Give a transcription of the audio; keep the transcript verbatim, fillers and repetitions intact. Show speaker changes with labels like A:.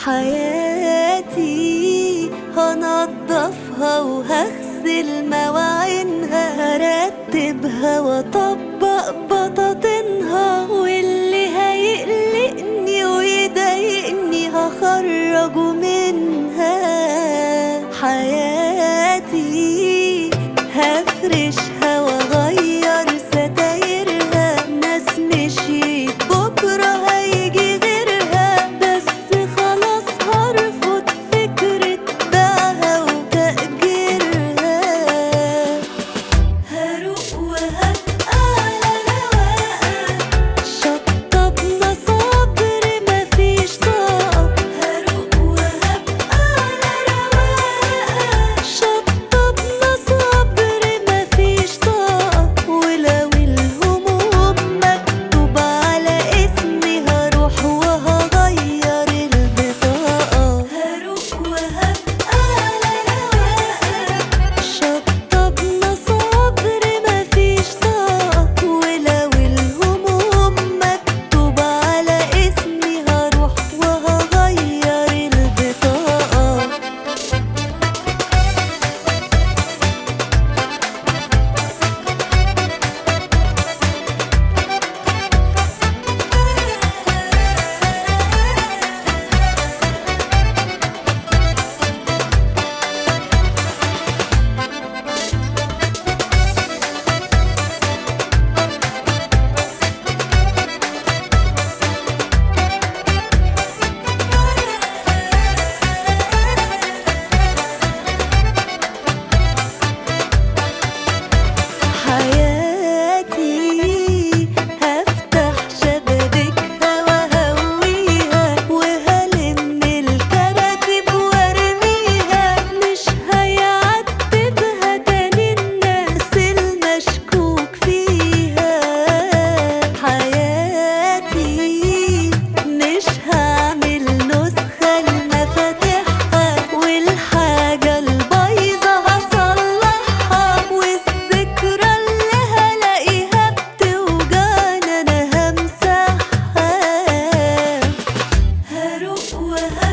A: حياتي هنضفها وهغسل مواعينها، هرتبها واطبق بطاطينها، واللي هيقلقني ويضايقني هخرجه منها. حياتي هفرشها واغير ستايرها، ناس مشيت بكره هيجي غيرها، بس خلاص هرفض فكرة بيعها وتأجيرها. هروق وهبقى على رواقة، شطبنا صبر مفيش طاقة. هروق وهبقى على رواقة، شطبنا صبر مفيش طاقة. ولو الهموم مكتوب على اسمي هروح وهغير البطاقة. هروق وهبقى على رواقة، شطبنا صبر مفيش طاقة. ولو الهموم مكتوب على اسمي هروح وهغير البطاقة. حياتي هفتح شبابيكها وهويها، وهلم الكراكيب وارميها، مش هيعتبها تاني الناس المشكوك فيها. حياتي مش هعمل نسخة لمفاتيحها، والحاجة البايظة هصلحها، والذكرى اللي هلاقيها بتوجعني أنا همسحها. هروق وهبقى